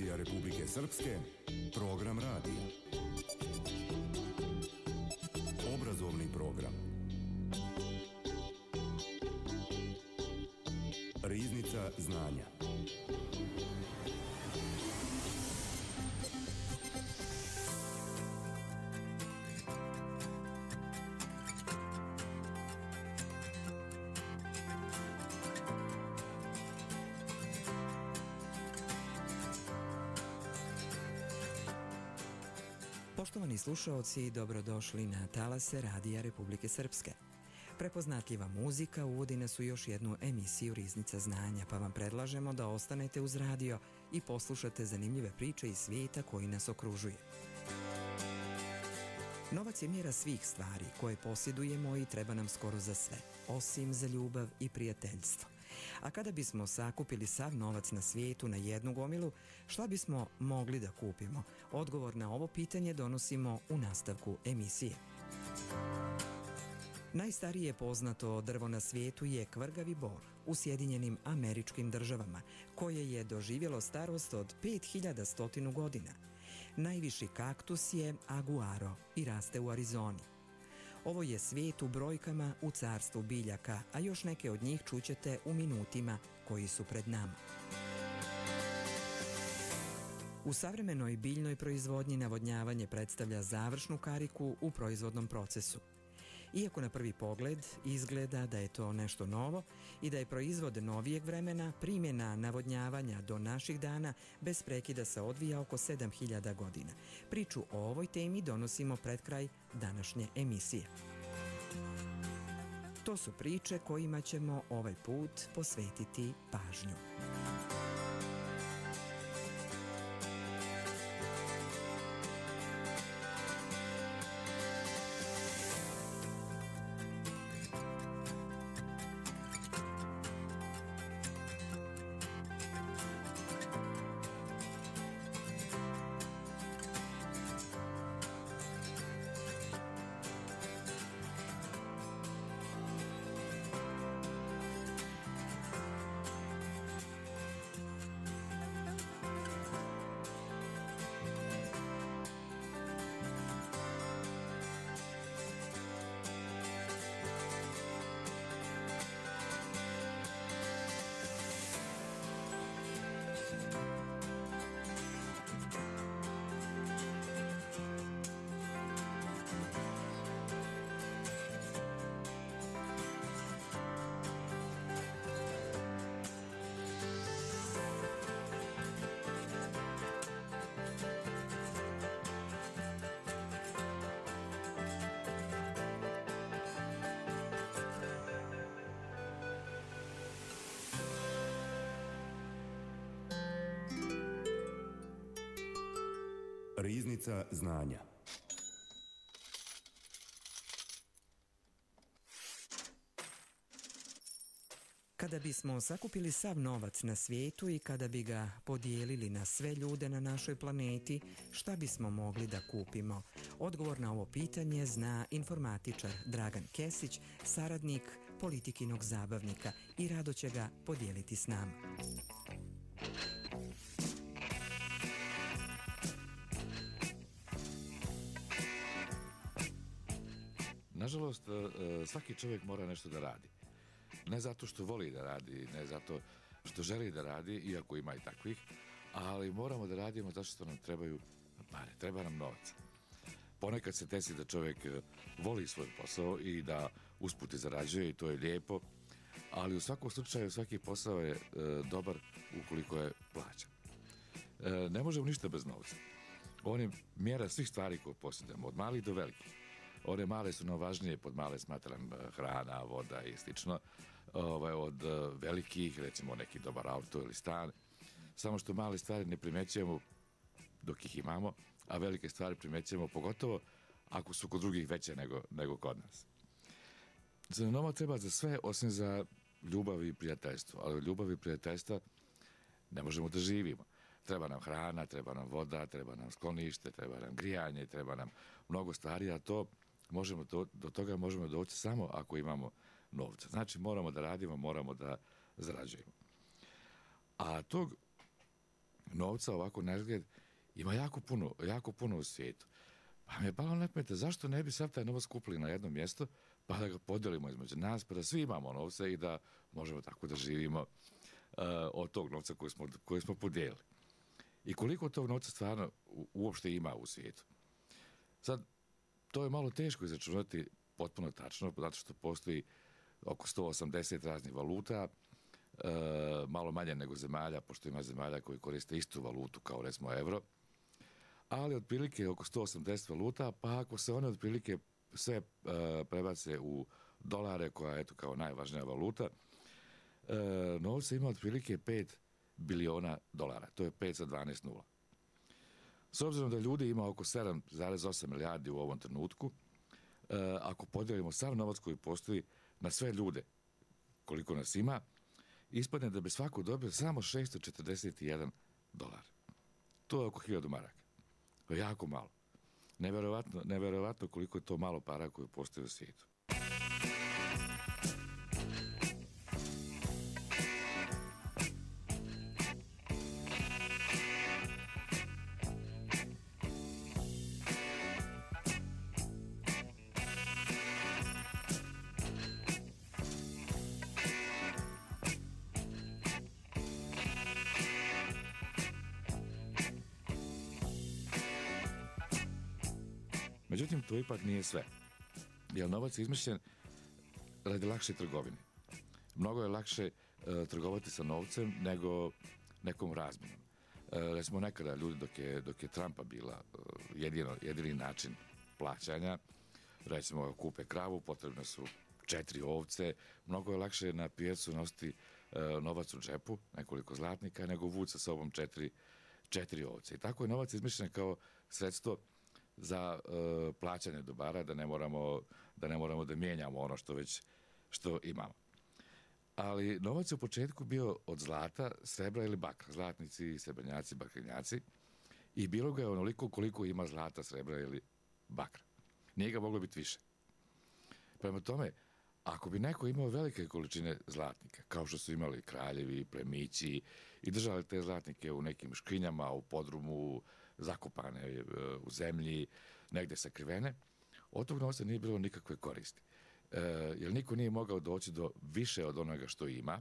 Televizija Republike Srpske, program radija. Obrazovni program. Riznica znanja. Poštovani slušaoci, dobrodošli na talase Radija Republike Srpske. Prepoznatljiva muzika uvodi nas u još jednu emisiju Riznica znanja, pa vam predlažemo da ostanete uz radio i poslušate zanimljive priče iz svijeta koji nas okružuje. Novac je mjera svih stvari koje posjedujemo i treba nam skoro za sve, osim za ljubav i prijateljstvo. A kada bismo sakupili sav novac na svijetu na jednu gomilu, šta bismo mogli da kupimo? Odgovor na ovo pitanje donosimo u nastavku emisije. Najstarije poznato drvo na svijetu je kvrgavi bor u Sjedinjenim Američkim Državama, koje je doživjelo starost od 5100 godina. Najviši kaktus je aguaro i raste u Arizoni. Ovo je svijet u brojkama u carstvu biljaka, a još neke od njih čućete u minutima koji su pred nama. U savremenoj biljnoj proizvodnji navodnjavanje predstavlja završnu kariku u proizvodnom procesu. Iako na prvi pogled izgleda da je to nešto novo i da je proizvod novijeg vremena, primjena navodnjavanja do naših dana bez prekida se odvija oko 7000 godina. Priču o ovoj temi donosimo pred kraj današnje emisije. To su priče kojima ćemo ovaj put posvetiti pažnju. Riznica znanja. Kada bismo sakupili sav novac na svijetu i kada bi ga podijelili na sve ljude na našoj planeti, šta bismo mogli da kupimo? Odgovor na ovo pitanje zna informatičar Dragan Kesić, saradnik Politikinog zabavnika, i rado će ga podijeliti s nama. Nažalost, svaki čovjek mora nešto da radi. Ne zato što voli da radi, ne zato što želi da radi, iako ima i takvih, ali moramo da radimo zato što nam trebaju pare, treba nam novac. Ponekad se desi da čovjek voli svoj posao i da usput zarađuje i to je lijepo, ali u svakom slučaju svaki posao je dobar ukoliko je plaćan. Ne možemo ništa bez novca. On je mjera svih stvari koje posjedujemo, od malih do velikih. One male su nam važnije, pod male smatram hrana, voda i slično, od velikih, recimo neki dobar auto ili stan. Samo što male stvari ne primećujemo dok ih imamo, a velike stvari primećujemo pogotovo ako su kod drugih veće nego kod nas. Za novac treba za sve osim za ljubav i prijateljstvo, ali od ljubav i prijateljstva ne možemo da živimo. Treba nam hrana, treba nam voda, treba nam sklonište, treba nam grijanje, treba nam mnogo stvari, a do toga možemo doći samo ako imamo novca. Znači moramo da radimo, moramo da zarađujemo. A tog novca ovako na izgled ima jako puno u svijetu. Pa mi je palo na pamet, zašto ne bi sav taj novac kupili na jedno mjesto, pa da ga podelimo između nas, pa da svi imamo novce i da možemo tako da živimo od tog novca koji smo podijelili. I koliko tog novca stvarno uopšte ima u svijetu. Sad, to je malo teško izračunati potpuno tačno, zato što postoji oko 180 raznih valuta, malo manje nego zemalja, pošto ima zemalja koji koriste istu valutu kao recimo euro, ali otprilike oko 180 valuta, pa ako se one otprilike sve prebace u dolare, koja je eto kao najvažnija valuta, novca ima otprilike 5 biliona dolara, to je 5 sa 12 nula. S obzirom da ljudi ima oko 7,8 milijardi u ovom trenutku, ako podijelimo sav novac koji postoji na sve ljude, koliko nas ima, ispadne da bi svako dobio samo 641 dolar. To je oko 1000 maraka. To je jako malo. Neverovatno koliko je to malo para koje postoji u svijetu. Međutim, to ipak nije sve. Jer novac je izmišljen radi lakše trgovine. Mnogo je lakše trgovati sa novcem nego nekom razmjenom. Recimo nekada ljudi dok je Trumpa bila jedini način plaćanja, recimo kupe kravu, potrebne su 4 ovce, mnogo je lakše na pijacu nositi novac u džepu, nekoliko zlatnika, nego vući sa sobom 4 ovce. I tako je novac izmišljen kao sredstvo za plaćanje dobara, da ne moramo da mijenjamo ono što imamo. Ali novac je u početku bio od zlata, srebra ili bakra, zlatnici, srebrnjaci, bakrenjaci, i bilo ga je onoliko koliko ima zlata, srebra ili bakra. Nije ga moglo biti više. Prema tome, ako bi neko imao velike količine zlatnika, kao što su imali kraljevi, plemići i držali te zlatnike u nekim škrinjama, u podrumu, zakopane u zemlji, negde sakrivene, od tog novca nije bilo nikakve koristi. Jer niko nije mogao doći do više od onoga što ima,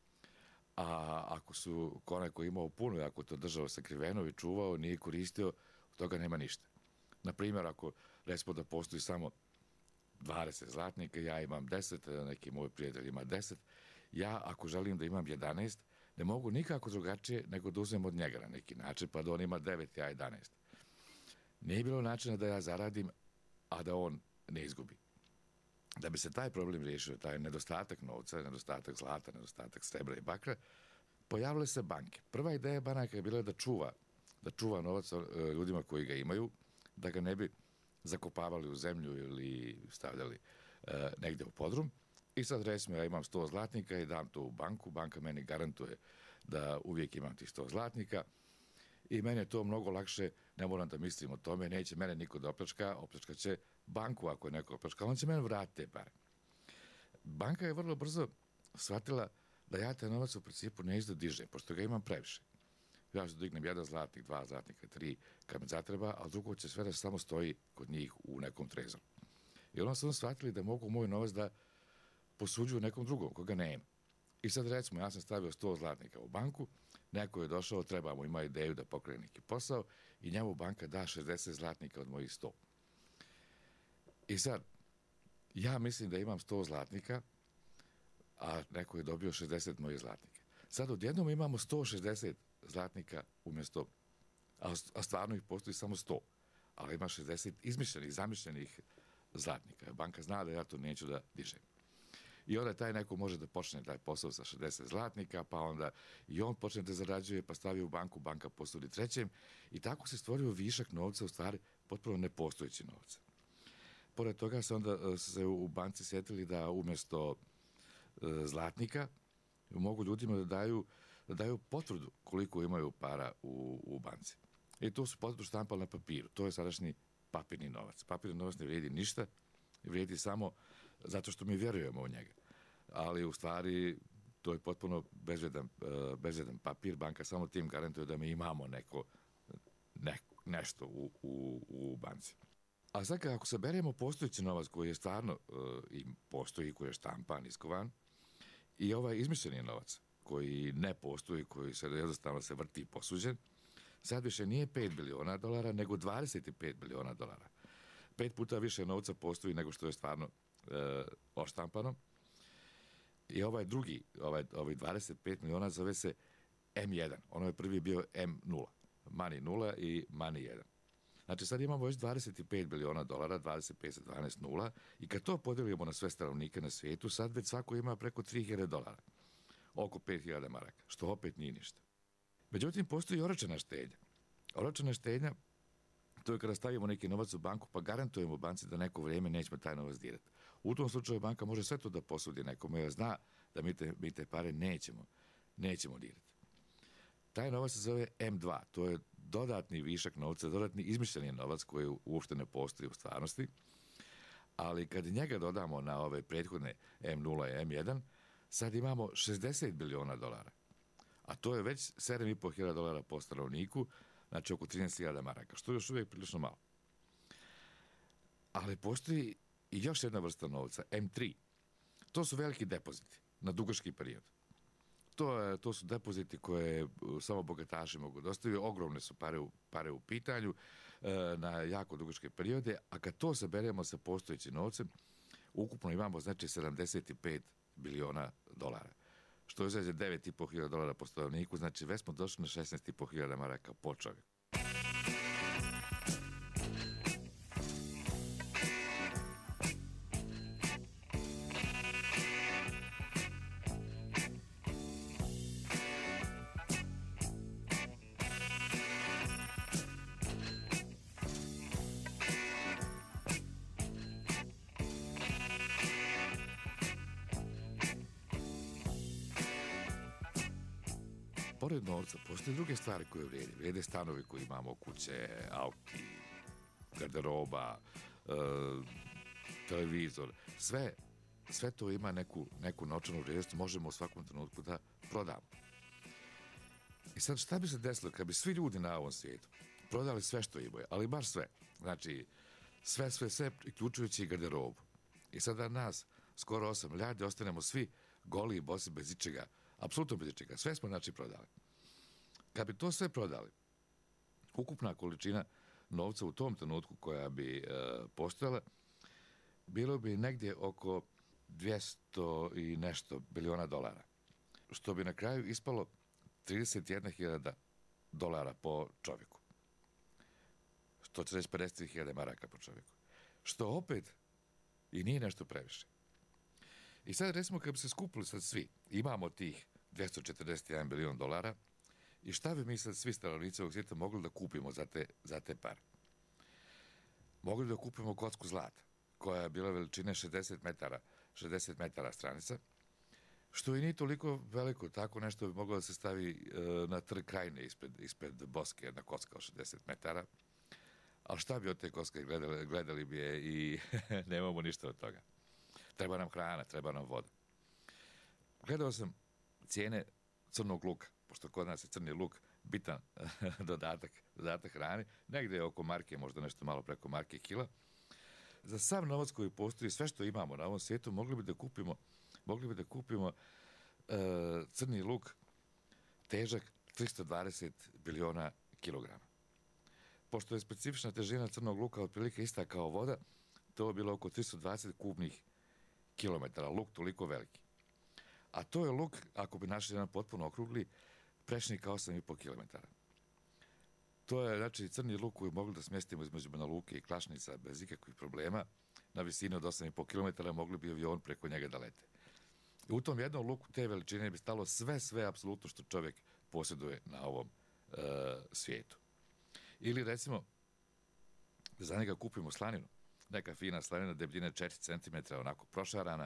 a ako su onaj koji imao puno i ako to držao sakriveno i čuvao, nije koristio, od toga nema ništa. Naprimjer, ako recimo da postoji samo 20 zlatnika, ja imam 10, neki moj prijatelj ima 10, ja ako želim da imam 11, ne mogu nikako drugačije nego da uzmem od njega na neki način, pa da on ima 9, ja 11. Nije bilo načina da ja zaradim, a da on ne izgubi. Da bi se taj problem riješio, taj nedostatak novca, nedostatak zlata, nedostatak srebra i bakra, pojavile se banke. Prva ideja banaka je bila da čuva novac ljudima koji ga imaju, da ga ne bi zakopavali u zemlju ili stavljali negdje u podrum. I sad recimo ja imam 100 zlatnika i dam to u banku, banka meni garantuje da uvijek imam tih 100 zlatnika i meni je to mnogo lakše, ne moram da mislim o tome, neće mene niko da opljačka će banku ako je neko opljačka, on će meni vratiti te pare. Banka je vrlo brzo shvatila da ja taj novac u principu ne da dižem, pošto ga imam previše. Ja ću dignem 1 zlatnik, 2 zlatnika, 3 kad me zatreba, a drugo će sve da samo stoji kod njih u nekom trezoru. I onda su shvatili da mogu moj novac da posuđuju nekom drugom, koga nema. I sad recimo, ja sam stavio 100 zlatnika u banku, neko je došao, ima ideju da pokrene neki posao i njemu banka da 60 zlatnika od mojih 100. I sad, ja mislim da imam 100 zlatnika, a neko je dobio 60 mojih zlatnika. Sad odjednom imamo 160 zlatnika umjesto, a stvarno ih postoji samo 100, ali ima 60 izmišljenih, zamišljenih zlatnika. Banka zna da ja to neću da dižem. I onda taj neko može da počne taj posao sa 60 zlatnika, pa onda i on počne da zarađuje, pa stavi u banku, banka posudi trećem i tako se stvorio višak novca, u stvari potpuno nepostojeći novca. Pored toga se onda se u banci sjetili da umjesto zlatnika mogu ljudima da daju potvrdu koliko imaju para u banci. I tu su potvrdu štampali na papiru. To je sadašnji papirni novac. Papirni novac ne vrijedi ništa, vrijedi samo zato što mi vjerujemo u njega. Ali u stvari to je potpuno bezvredan papir, banka samo tim garantuje da mi imamo nešto u banci. A sad ako saberemo postojeći novac koji je stvarno i postoji, koji je štampan, iskovan, i ovaj izmišljeni novac koji ne postoji, koji se jednostavno se vrti i posuđen, sad više nije 5 biliona dolara, nego 25 biliona dolara. 5 puta više novca postoji nego što je stvarno oštampano. I ovaj drugi, ovaj 25 miliona zove se M1. Ono je prvi bio M0. Money 0 i Money 1. Znači sad imamo već 25 biliona dolara, 25 sa 12 nula, i kad to podelimo na sve stanovnike na svijetu, sad već svako ima preko 3000 dolara. Oko 5000 maraka, što opet nije ništa. Međutim, postoji i oročena štednja. Oročena štednja, to je kada stavimo neki novac u banku, pa garantujemo banci da neko vrijeme nećemo taj novac dirati. U tom slučaju banka može sve to da posudi nekome, jer zna da mi te pare nećemo dirati. Taj novac se zove M2, to je dodatni višak novca, dodatni izmišljeni novac koji uopšte ne postoji u stvarnosti, ali kad njega dodamo na ove prethodne M0 i M1, sad imamo 60 biliona dolara, a to je već 7.500 dolara po stanovniku, znači oko 13.000 maraka, što je još uvijek prilično malo. Ali postoji i još jedna novca, M3. To su veliki depoziti na dugački period. To su depoziti koje samo bogataši mogu dostaviti, ogromne su pare u pitanju na jako dugačke periode, a kad to saberemo sa postojećim novcem, ukupno imamo znači 75 biliona dolara, što je znači 9.500 dolara po stanovniku, znači već smo došli na 16.500 maraka po čovjeku. Pored novca, postoje druge stvari koje vrijede. Vrijede stanovi koji imamo, kuće, auti, garderoba, televizor. Sve to ima neku novčanu vrijednost, možemo u svakom trenutku da prodamo. I sad šta bi se desilo kad bi svi ljudi na ovom svijetu prodali sve što imaju, ali baš sve. Znači, sve, uključujući i garderobu. I sada nas, skoro 8 milijardi, ostanemo svi goli i bosi bez ičega. Apsolutno bez ičega. Sve smo znači prodali. Kad bi to sve prodali, ukupna količina novca u tom trenutku koja bi postojala, bilo bi negdje oko 200 i nešto biliona dolara. Što bi na kraju ispalo 31.000 dolara po čovjeku. Što će reći 50.000 maraka po čovjeku. Što opet i nije nešto previše. I sad recimo kad bi se skupili sad svi, imamo tih 241 bilion dolara, i šta bi mi sad svi stanovnici ovog svijeta mogli da kupimo za te pare? Mogli da kupimo kocku zlata, koja je bila veličine 60 metara stranica, što i nije toliko veliko, tako nešto bi moglo da se stavi na trg Krajine ispred Boske, jedna kocka od 60 metara, ali šta bi od te kocke gledali bi je i nemamo ništa od toga. Treba nam hrana, treba nam voda. Gledao sam cijene crnog luka, pošto kod nas je crni luk bitan dodatak hrani, negdje je oko marke, možda nešto malo preko marke kila. Za sav novac koji postoji, sve što imamo na ovom svijetu, mogli bi da kupimo crni luk težak 320 biliona kilograma. Pošto je specifična težina crnog luka otprilike ista kao voda, to je bilo oko 320 kubnih kilometara, luk toliko veliki. A to je luk, ako bi našli jedan potpuno okrugli, prečnika 8,5 kilometara. To je, znači, crni luk koji mogli da smjestimo između Banja Luke i Klašnica bez ikakvih problema. Na visini od 8,5 kilometara mogli bi avion preko njega da lete. I u tom jednom luku te veličine bi stalo sve apsolutno što čovjek posjeduje na ovom svijetu. Ili recimo, da za njega kupimo slaninu, neka fina slanina debljine 4 cm, onako prošarana,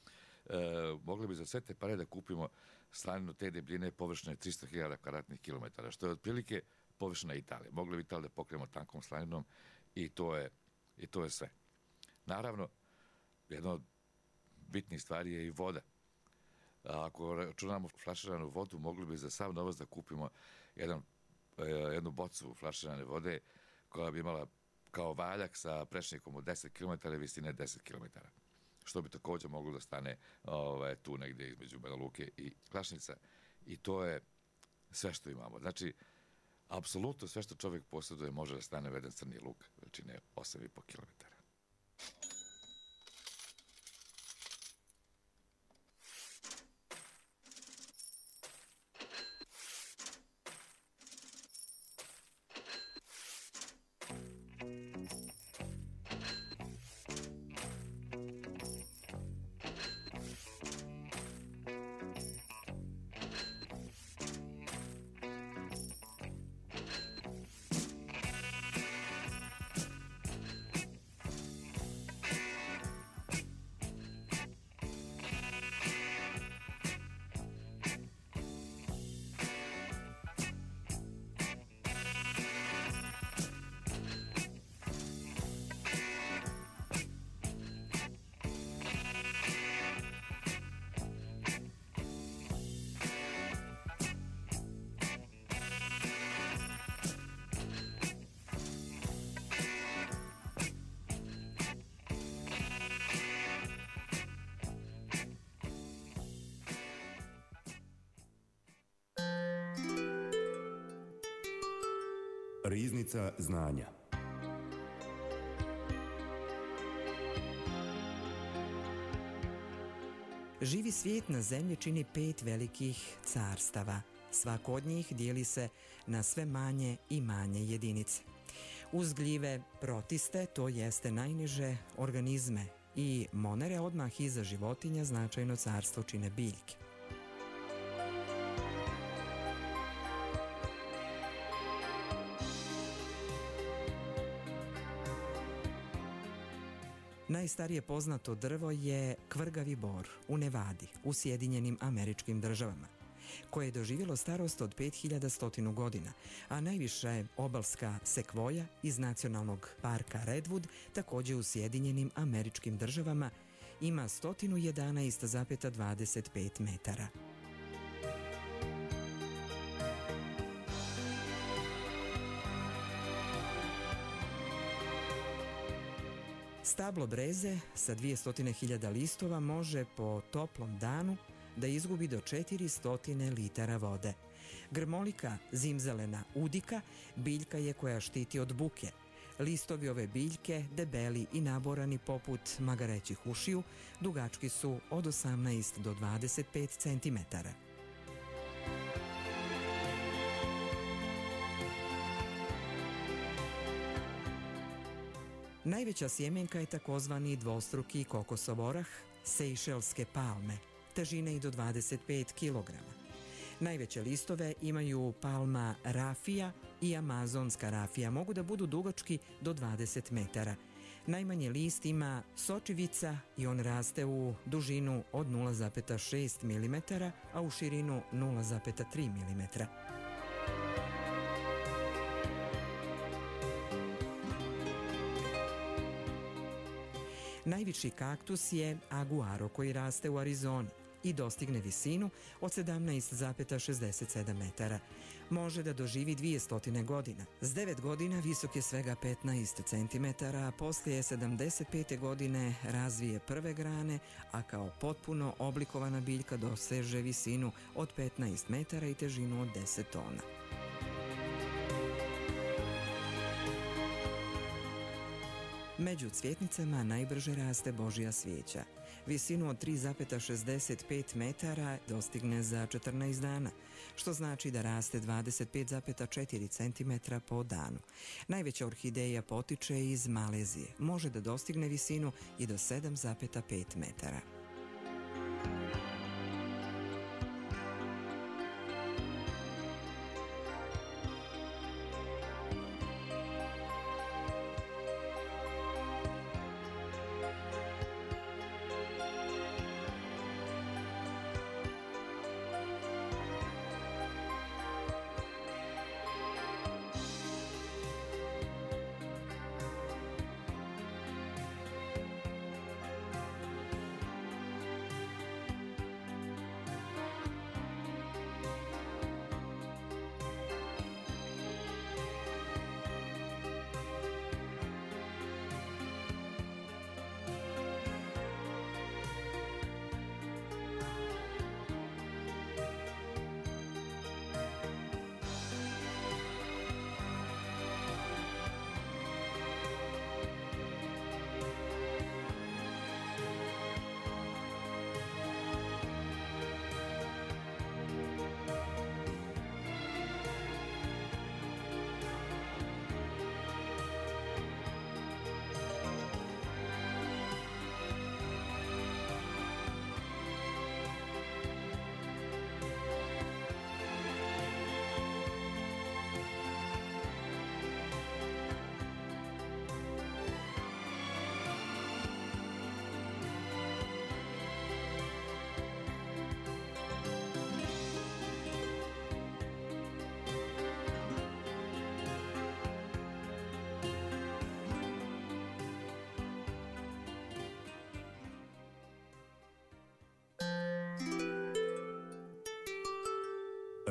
mogli bi za sve te pare da kupimo slaninu te debljine površine 300.000 kvadratnih kilometara, što je otprilike površina Italije. Mogli bi Italiju da pokrijemo tankom slaninom i to je sve. Naravno, jedna od bitnih stvari je i voda. Ako računamo flaširanu vodu, mogli bi za sav novac da kupimo jednu bocu flaširane vode koja bi imala kao valjak sa prečnikom od 10 km visine 10 km. Što bi također moglo da stane tu negdje između Banja Luke i Klašnica. I to je sve što imamo. Znači, apsolutno sve što čovjek posjeduje može da stane u jedan crni luk veličine 8,5 km. Riznica znanja. Živi svijet na zemlji čini 5 velikih carstava. Svako od njih dijeli se na sve manje i manje jedinice. Uz gljive protiste, to jeste najniže organizme, i monere, odmah iza životinja, značajno carstvo čine biljke. Najstarije poznato drvo je kvrgavi bor u Nevadi, u Sjedinjenim Američkim Državama, koje je doživjelo starost od 5100 godina, a najviše obalska sekvoja iz nacionalnog parka Redwood, također u Sjedinjenim Američkim Državama, ima 111,25 metara. Stablo breze sa 200.000 listova može po toplom danu da izgubi do 400 litara vode. Grmolika zimzelena udika biljka je koja štiti od buke. Listovi ove biljke, debeli i naborani poput magarećih ušiju, dugački su od 18 do 25 cm. Najveća sjemenka je takozvani dvostruki kokosov orah, sejšelske palme, težine i do 25 kg. Najveće listove imaju palma rafija i amazonska rafija, mogu da budu dugački do 20 metara. Najmanji list ima sočivica i on raste u dužinu od 0,6 mm, a u širinu 0,3 mm. Najviši kaktus je aguaro koji raste u Arizoni i dostigne visinu od 17,67 metara. Može da doživi 200 godina. S 9 godina visok je svega 15 cm, a poslije 75. godine razvije prve grane, a kao potpuno oblikovana biljka doseže visinu od 15 metara i težinu od 10 tona. Među cvjetnicama najbrže raste božja svijeća. Visinu od 3,65 metara dostigne za 14 dana, što znači da raste 25,4 cm po danu. Najveća orhideja potiče iz Malezije. Može da dostigne visinu i do 7,5 metara.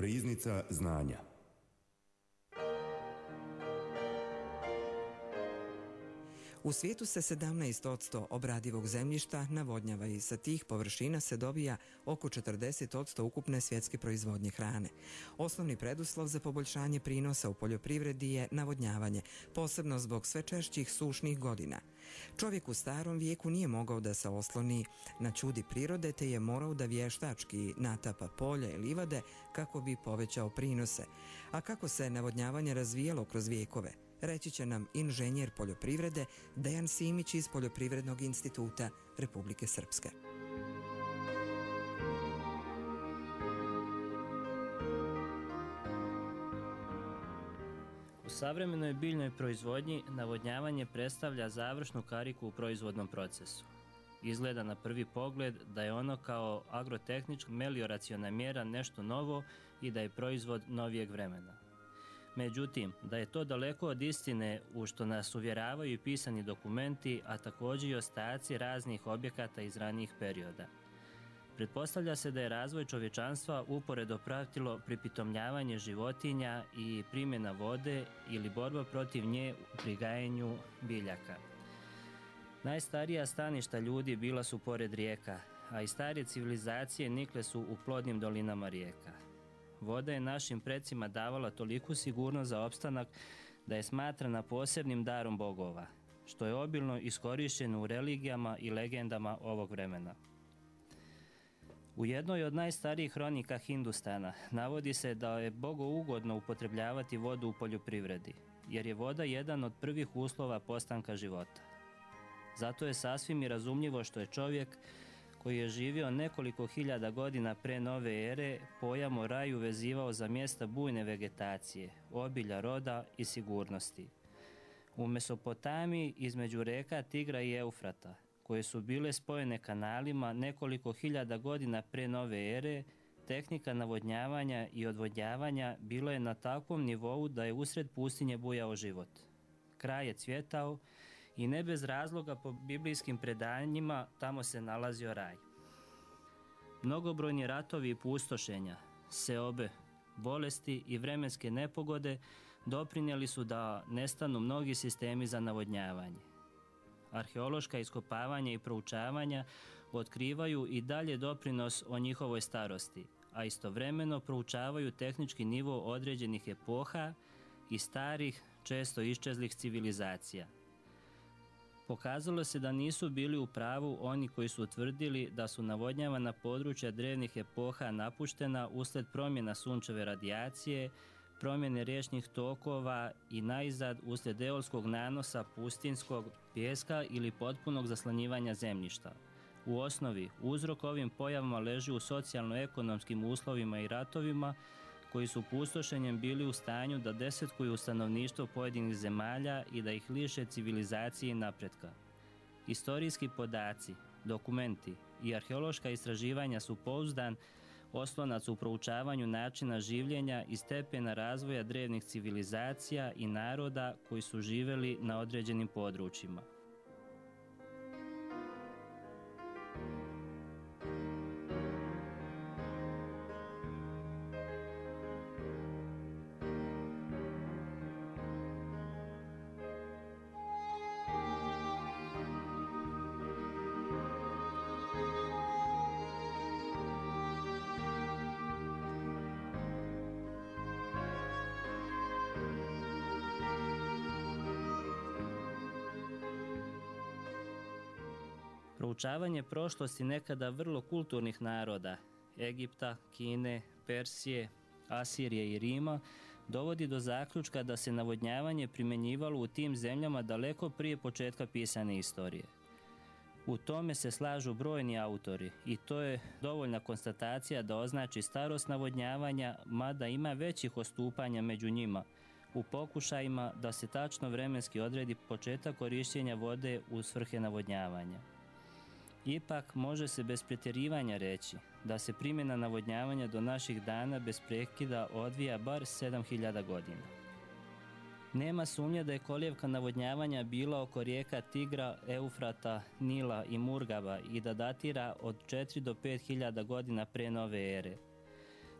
Riznica znanja. U svijetu se 17% obradivog zemljišta navodnjava i sa tih površina se dobija oko 40% ukupne svjetske proizvodnje hrane. Osnovni preduslov za poboljšanje prinosa u poljoprivredi je navodnjavanje, posebno zbog sve češćih sušnih godina. Čovjek u starom vijeku nije mogao da se osloni na čudi prirode, te je morao da vještački natapa polja i livade kako bi povećao prinose. A kako se navodnjavanje razvijalo kroz vijekove? Reći će nam inženjer poljoprivrede Dejan Simić iz Poljoprivrednog instituta Republike Srpske. U savremenoj biljnoj proizvodnji navodnjavanje predstavlja završnu kariku u proizvodnom procesu. Izgleda na prvi pogled da je ono kao agrotehnička melioraciona mjera nešto novo i da je proizvod novijeg vremena. Međutim, da je to daleko od istine u što nas uvjeravaju i pisani dokumenti, a također i ostaci raznih objekata iz ranijih perioda. Pretpostavlja se da je razvoj čovječanstva uporedo pratilo pripitomljavanje životinja i primjena vode ili borba protiv nje u prigajanju biljaka. Najstarija staništa ljudi bila su pored rijeka, a i starije civilizacije nikle su u plodnim dolinama rijeka. Voda je našim precima davala toliku sigurnost za opstanak da je smatrana posebnim darom bogova, što je obilno iskorišteno u religijama i legendama ovog vremena. U jednoj od najstarijih hronika Hindustana navodi se da je bogougodno upotrebljavati vodu u poljoprivredi, jer je voda jedan od prvih uslova postanka života. Zato je sasvim i razumljivo što je čovjek, koji je živio nekoliko hiljada godina pre nove ere, pojam o raju vezivao za mjesta bujne vegetacije, obilja roda i sigurnosti. U Mesopotamiji između reka Tigra i Eufrata, koje su bile spojene kanalima nekoliko hiljada godina pre nove ere, tehnika navodnjavanja i odvodnjavanja bila je na takvom nivou da je usred pustinje bujao život. Kraj je cvjetao i ne bez razloga po biblijskim predanjima tamo se nalazio raj. Mnogobrojni ratovi i pustošenja, seobe, bolesti i vremenske nepogode doprinijeli su da nestanu mnogi sistemi za navodnjavanje. Arheološka iskopavanja i proučavanja otkrivaju i dalje doprinos o njihovoj starosti, a istovremeno proučavaju tehnički nivo određenih epoha i starih, često iščezlih civilizacija. Pokazalo se da nisu bili u pravu oni koji su utvrdili da su navodnjavana područja drevnih epoha napuštena usled promjena sunčeve radijacije, promjene riječnih tokova i najzad uslijed eolskog nanosa pustinskog pijeska ili potpunog zaslanjivanja zemljišta. U osnovi, uzrok ovim pojavama leži u socijalno-ekonomskim uslovima i ratovima koji su pustošenjem bili u stanju da desetkuju stanovništvo pojedinih zemalja i da ih liše civilizacije i napretka. Istorijski podaci, dokumenti i arheološka istraživanja su pouzdan oslonac u proučavanju načina življenja i stepena razvoja drevnih civilizacija i naroda koji su živjeli na određenim područjima. Proučavanje prošlosti nekada vrlo kulturnih naroda, Egipta, Kine, Persije, Asirije i Rima, dovodi do zaključka da se navodnjavanje primjenjivalo u tim zemljama daleko prije početka pisane istorije. U tome se slažu brojni autori i to je dovoljna konstatacija da označi starost navodnjavanja, mada ima većih odstupanja među njima, u pokušajima da se tačno vremenski odredi početak korištenja vode u svrhe navodnjavanja. Ipak može se bez pretjerivanja reći da se primjena navodnjavanja do naših dana bez prekida odvija bar 7000 godina. Nema sumnje da je kolijevka navodnjavanja bila oko rijeka Tigra, Eufrata, Nila i Murgaba i da datira od 4 do 5000 godina pre nove ere.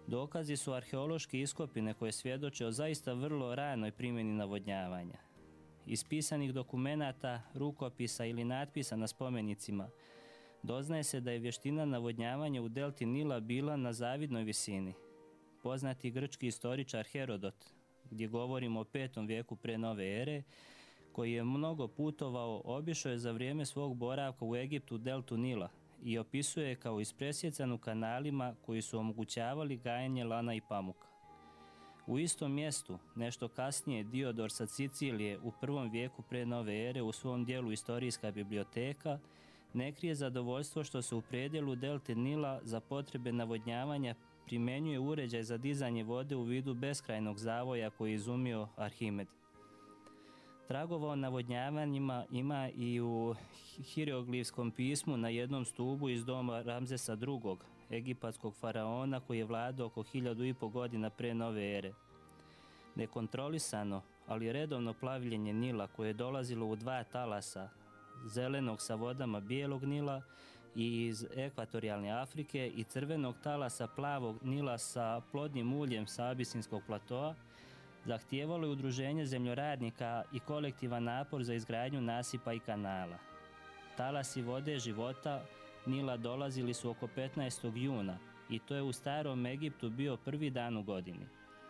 Dokazi su arheološke iskopine koje svjedoče o zaista vrlo ranoj primjeni navodnjavanja. Iz pisanih dokumenata, rukopisa ili natpisa na spomenicima doznaje se da je vještina navodnjavanja u delti Nila bila na zavidnoj visini. Poznati grčki istoričar Herodot, gdje govorimo o 5. vijeku pre nove ere, koji je mnogo putovao, obišao je za vrijeme svog boravka u Egiptu deltu Nila i opisuje je kao ispresjecanu kanalima koji su omogućavali gajenje lana i pamuka. U istom mjestu, nešto kasnije, Diodor sa Sicilije u 1. vijeku pre nove ere u svom dijelu Istorijska biblioteka ne krije zadovoljstvo što se u predjelu delte Nila za potrebe navodnjavanja primjenjuje uređaj za dizanje vode u vidu beskrajnog zavoja koji je izumio Arhimed. Tragova o navodnjavanjima ima i u hieroglifskom pismu na jednom stubu iz doma Ramzesa II, egipatskog faraona koji je vladao oko 1500 godina pre nove ere. Nekontrolisano, ali redovno plavljenje Nila koje je dolazilo u 2 talasa, zelenog sa vodama bijelog Nila i iz ekvatorijalne Afrike i crvenog talasa plavog Nila sa plodnim uljem sa Abisinskog platoa, zahtijevalo je udruženje zemljoradnika i kolektivan napor za izgradnju nasipa i kanala. Talasi vode života Nila dolazili su oko 15. juna i to je u starom Egiptu bio prvi dan u godini.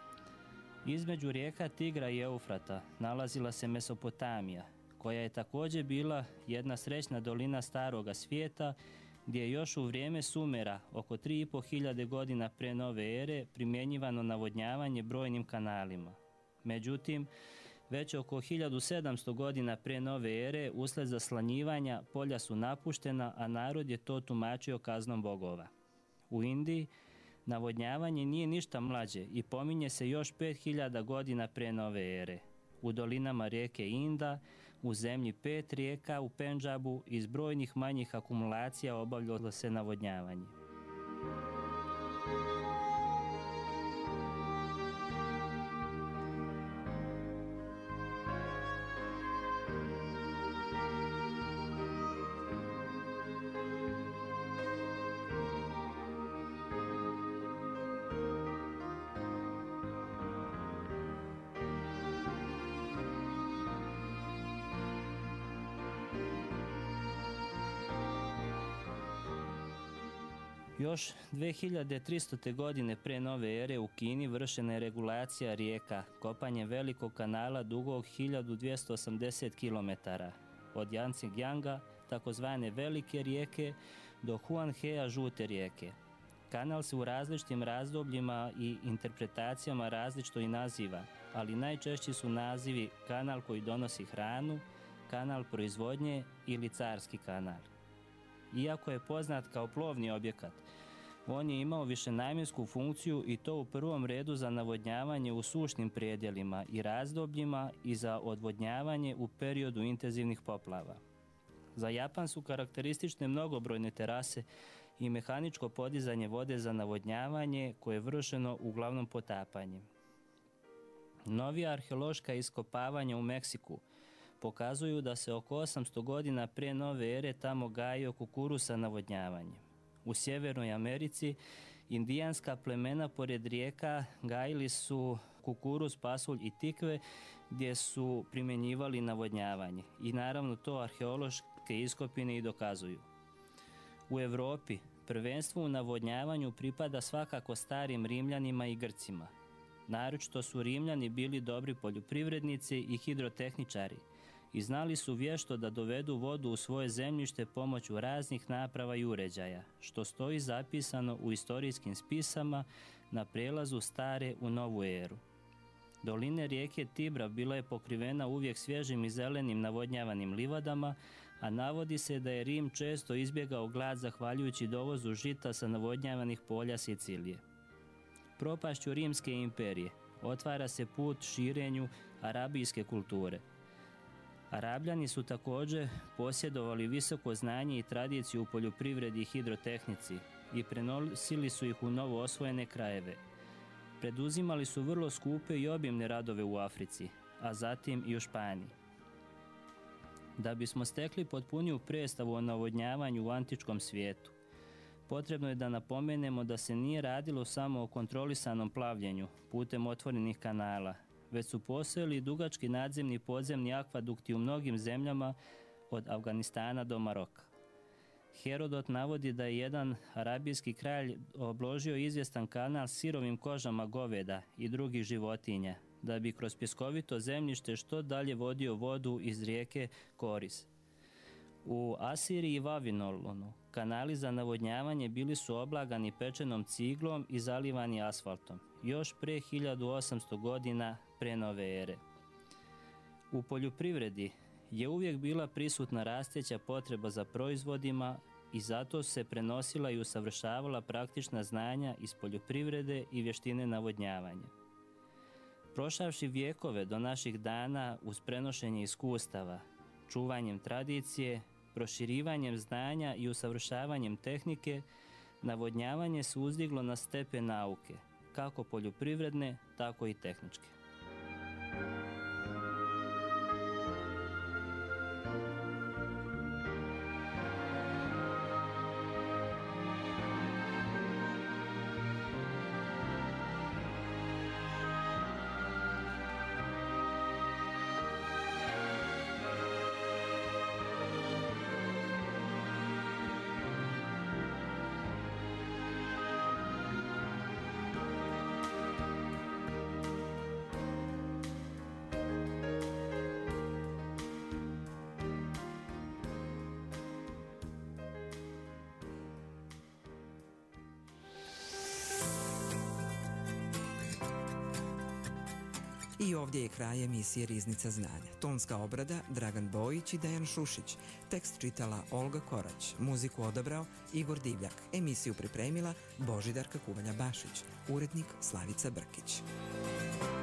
Između rijeka Tigra i Eufrata nalazila se Mesopotamija, koja je također bila jedna srećna dolina staroga svijeta, gdje je još u vrijeme Sumera, oko 3500 godina pre nove ere, primjenjivano navodnjavanje brojnim kanalima. Međutim, već oko 1700 godina pre nove ere, usled zaslanjivanja, polja su napuštena, a narod je to tumačio kaznom bogova. U Indiji navodnjavanje nije ništa mlađe i pominje se još 5000 godina pre nove ere. U dolinama rijeke Inda, u zemlji 5 rijeka, u Pendžabu, iz brojnih manjih akumulacija obavljalo se navodnjavanje. Još 2300. godine pre nove ere u Kini vršena je regulacija rijeka, kopanje velikog kanala dugog 1280 km, od Yangtze-Kianga, takozvane velike rijeke, do Huanghea žute rijeke. Kanal se u različitim razdobljima i interpretacijama različito i naziva, ali najčešći su nazivi kanal koji donosi hranu, kanal proizvodnje ili carski kanal. Iako je poznat kao plovni objekat, on je imao višenamjensku funkciju i to u prvom redu za navodnjavanje u sušnim predjelima i razdobljima i za odvodnjavanje u periodu intenzivnih poplava. Za Japan su karakteristične mnogobrojne terase i mehaničko podizanje vode za navodnjavanje koje je vršeno uglavnom potapanjem. Novija arheološka iskopavanja u Meksiku pokazuju da se oko 800 godina pre nove ere tamo gajio kukuruz sa navodnjavanjem. U Sjevernoj Americi indijanska plemena pored rijeka gajili su kukuruz, pasulj i tikve gdje su primjenjivali navodnjavanje i naravno to arheološke iskopine i dokazuju. U Europi prvenstvo u navodnjavanju pripada svakako starim Rimljanima i Grcima. Naročito su Rimljani bili dobri poljoprivrednici i hidrotehničari i znali su vješto da dovedu vodu u svoje zemljište pomoću raznih naprava i uređaja, što stoji zapisano u istorijskim spisama na prelazu stare u novu eru. Doline rijeke Tibra bila je pokrivena uvijek svježim i zelenim navodnjavanim livadama, a navodi se da je Rim često izbjegao glad zahvaljujući dovozu žita sa navodnjavanih polja Sicilije. Propašću Rimske imperije otvara se put širenju arabijske kulture. Arabljani su također posjedovali visoko znanje i tradiciju u poljoprivredi i hidrotehnici i prenosili su ih u novo osvojene krajeve. Preduzimali su vrlo skupe i obimne radove u Africi, a zatim i u Španiji. Da bismo stekli potpuniju predstavu o navodnjavanju u antičkom svijetu, potrebno je da napomenemo da se nije radilo samo o kontrolisanom plavljenju putem otvorenih kanala, već su postojali dugački nadzemni i podzemni akvadukti u mnogim zemljama od Afganistana do Maroka. Herodot navodi da je jedan arabijski kralj obložio izvjestan kanal sirovim kožama goveda i drugih životinja, da bi kroz pjeskovito zemljište što dalje vodio vodu iz rijeke Koris. U Asiriji i Vavinolonu kanali za navodnjavanje bili su oblagani pečenom ciglom i zalivani asfaltom, još pre 1800 godina pre nove ere. U poljoprivredi je uvijek bila prisutna rasteća potreba za proizvodima i zato se prenosila i usavršavala praktična znanja iz poljoprivrede i vještine navodnjavanja. Prošavši vijekove do naših dana uz prenošenje iskustava, čuvanjem tradicije, proširivanjem znanja i usavršavanjem tehnike, navodnjavanje se uzdiglo na stepen nauke, kako poljoprivredne, tako i tehničke. I ovdje je kraj emisije Riznica znanja. Tonska obrada Dragan Bojić i Dejan Šušić. Tekst čitala Olga Korać. Muziku odabrao Igor Divljak. Emisiju pripremila Božidarka Kuvalja Bašić. Urednik Slavica Brkić.